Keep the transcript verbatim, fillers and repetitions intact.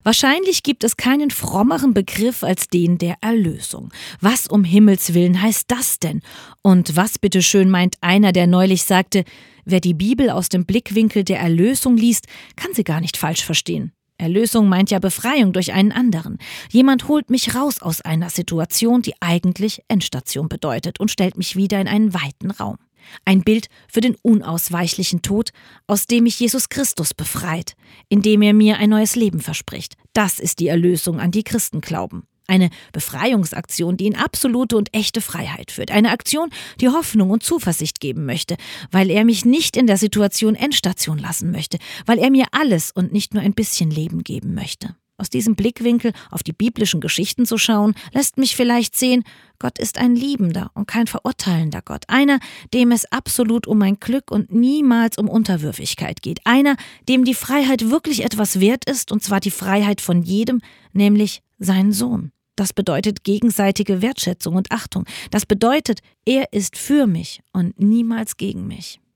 Wahrscheinlich gibt es keinen frommeren Begriff als den der Erlösung. Was um Himmels Willen heißt das denn? Und was bitteschön meint einer, der neulich sagte, wer die Bibel aus dem Blickwinkel der Erlösung liest, kann sie gar nicht falsch verstehen. Erlösung meint ja Befreiung durch einen anderen. Jemand holt mich raus aus einer Situation, die eigentlich Endstation bedeutet und stellt mich wieder in einen weiten Raum. Ein Bild für den unausweichlichen Tod, aus dem mich Jesus Christus befreit, indem er mir ein neues Leben verspricht. Das ist die Erlösung, an die Christen glauben. Eine Befreiungsaktion, die in absolute und echte Freiheit führt. Eine Aktion, die Hoffnung und Zuversicht geben möchte, weil er mich nicht in der Situation Endstation lassen möchte, weil er mir alles und nicht nur ein bisschen Leben geben möchte. Aus diesem Blickwinkel auf die biblischen Geschichten zu schauen, lässt mich vielleicht sehen, Gott ist ein liebender und kein verurteilender Gott. Einer, dem es absolut um mein Glück und niemals um Unterwürfigkeit geht. Einer, dem die Freiheit wirklich etwas wert ist, und zwar die Freiheit von jedem, nämlich seinen Sohn. Das bedeutet gegenseitige Wertschätzung und Achtung. Das bedeutet, er ist für mich und niemals gegen mich.